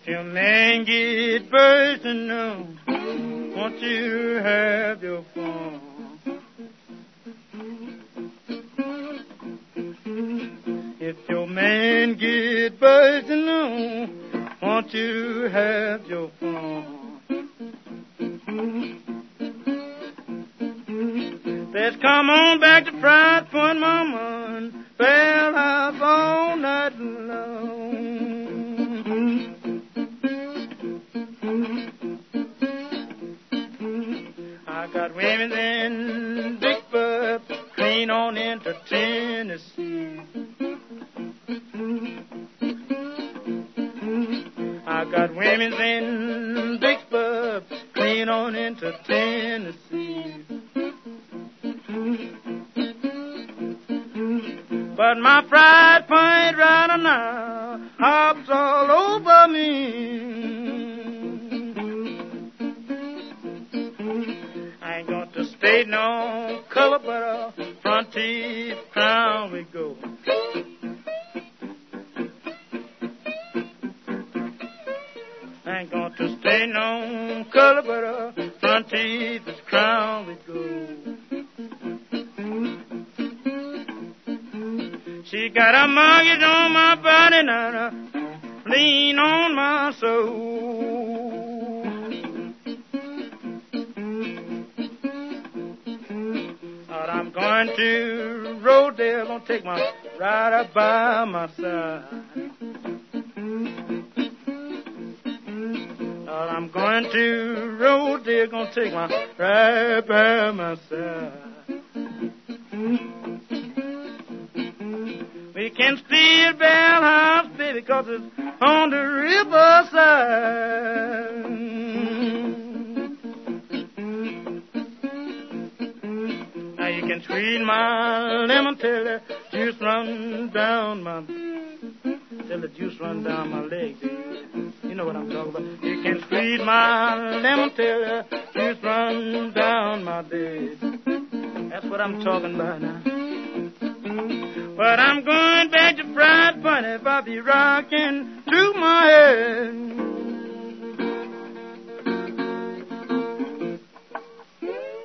Your man get personal. Won't you have your fun? If your man get personal, won't you have your fun? Let's come on back to Fried Point, Mama, and Bell House all night long. I got women in big bub, clean on into Tennessee. I got women in big bub, clean on into Tennessee. But my Fried Point rider now hops all over me. I ain't got to stay no color, but a front teeth crown we go. I ain't got to stay no color, but a front teeth crown we go. She got a mortgage on my body now, lean on my soul. But I'm going to Rodale, gonna take my rider by my side. But I'm going to Rodale, gonna take my rider by my side. We can steal Bell House, baby, 'cause it's on the riverside. Now you can squeeze my lemon till the juice run down my leg, baby. You know what I'm talking about. You can squeeze my lemon till the juice run down my leg. That's what I'm talking about now. But I'm going back to Fried Point if I be rocking to my head.